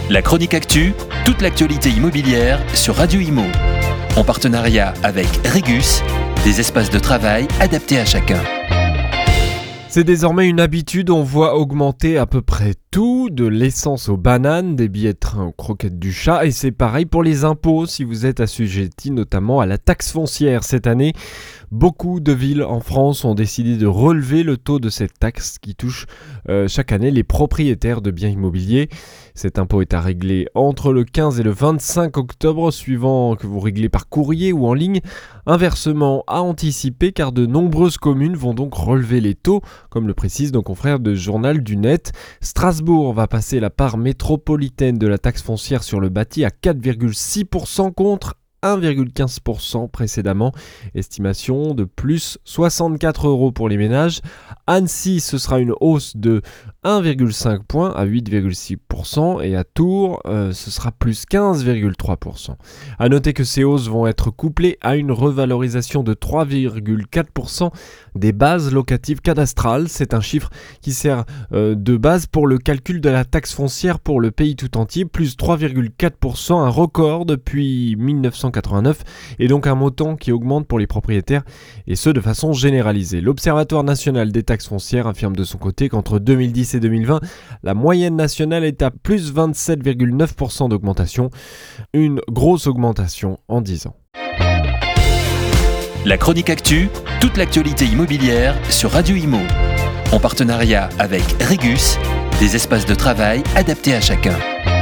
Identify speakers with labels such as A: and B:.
A: La chronique actu, toute l'actualité immobilière sur Radio Imo. En partenariat avec Regus, des espaces de travail adaptés à chacun.
B: C'est désormais une habitude, on voit augmenter à peu près tout, de l'essence aux bananes, des billets de train aux croquettes du chat, et c'est pareil pour les impôts si vous êtes assujetti notamment à la taxe foncière. Cette année, beaucoup de villes en France ont décidé de relever le taux de cette taxe qui touche chaque année les propriétaires de biens immobiliers. Cet impôt est à régler entre le 15 et le 25 octobre, suivant que vous réglez par courrier ou en ligne. Un versement à anticiper car de nombreuses communes vont donc relever les taux, comme le précisent nos confrères de Journal du Net. Strasbourg va passer la part métropolitaine de la taxe foncière sur le bâti à 4,6% contre 1,15% précédemment, estimation de plus 64 € pour les ménages. Annecy, ce sera une hausse de 1,5 points à 8,6% et à Tours, ce sera plus 15,3%. A noter que ces hausses vont être couplées à une revalorisation de 3,4% des bases locatives cadastrales. C'est un chiffre qui sert de base pour le calcul de la taxe foncière pour le pays tout entier, plus 3,4%, un record depuis 1989 et donc un montant qui augmente pour les propriétaires et ce de façon généralisée. L'Observatoire national des taxes foncières affirme de son côté qu'entre 2010 et 2020, la moyenne nationale est à plus 27,9% d'augmentation, une grosse augmentation en 10 ans.
A: La chronique actu, toute l'actualité immobilière sur Radio Imo. En partenariat avec Regus, des espaces de travail adaptés à chacun.